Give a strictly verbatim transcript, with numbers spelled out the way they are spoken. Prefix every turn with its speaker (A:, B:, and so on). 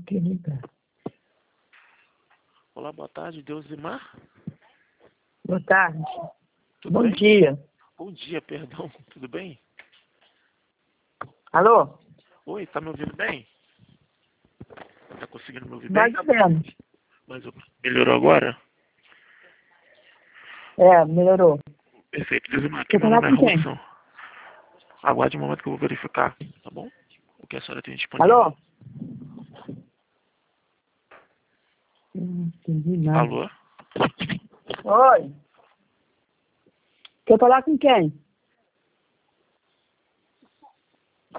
A: Querida.
B: Olá, boa tarde, Deusimar.
A: Boa tarde.
B: Tudo
A: Bom
B: bem?
A: dia.
B: Bom dia, perdão. Tudo bem?
A: Alô?
B: Oi, tá me ouvindo bem? Tá conseguindo me ouvir
A: Mais
B: bem?
A: ou menos.
B: Mas melhorou agora?
A: É, melhorou.
B: Perfeito, Deusimar. Aqui
A: Quer
B: meu
A: falar
B: nome é
A: com quem?
B: Robson. Aguarde um momento que eu vou verificar, tá bom? O que a senhora tem disponível.
A: Alô? Eu não entendi nada.
B: Alô?
A: Oi. Quer falar com quem?